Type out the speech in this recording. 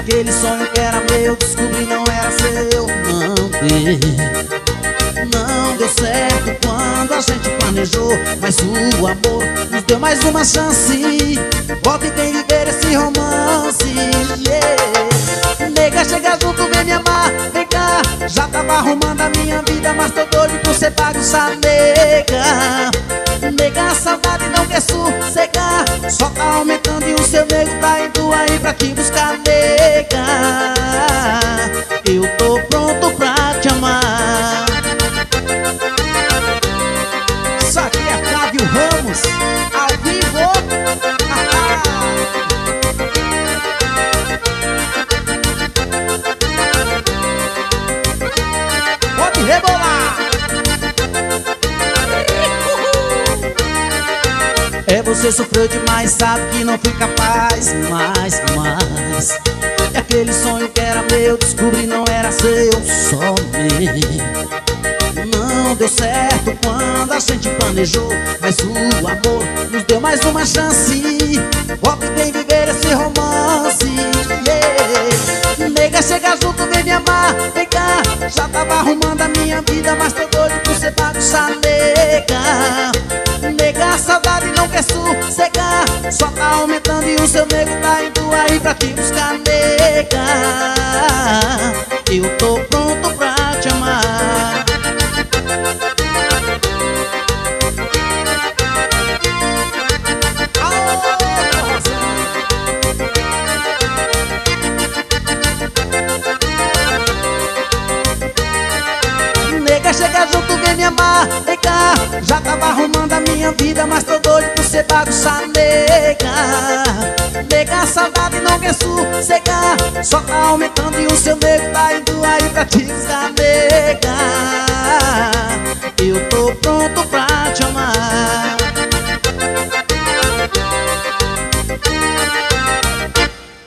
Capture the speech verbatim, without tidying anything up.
aquele sonho que era meu, descobri não era seu. Não deu, não deu certo quando a gente planejou, mas o amor nos deu mais uma chance. Volta e vem viver esse romance, yeah. Nega, chega junto, vem me amar, vem cá. Já tava arrumando a minha vida, mas tô doido por você bagunçar, nega. Nega, a saudade não quer sossegar, só tá aumentando e o seu nego tá indo aí pra te buscar, nega. Eu tô pronto pra te amar. Isso aqui é Flávio Ramos, ao vivo. Pode rebolar. É, você sofreu demais, sabe que não fui capaz. Mais, mais. E aquele sonho que era meu, descobri não era seu, só meu. Não deu certo quando a gente planejou, mas o amor nos deu mais uma chance. Volta e vem viver esse romance, yeah. Nega, chega junto, vem me amar, vem cá. Já tava arrumando a minha vida, mas tô doido por você bagunçar, nega. Nega, a saudade não quer sossegar, só tá aumentando e o seu nego tá indo aí pra te buscar, nega. Eu tô pronto pra te amar. Nega, chega junto, vem me amar, vem cá. Já tava arrumando a minha vida, mas tô doido por você bagunçar, nega. Nega, a saudade não quer sossegar, só tá aumentando e o seu nego tá indo aí pra te buscar, nega. Eu tô pronto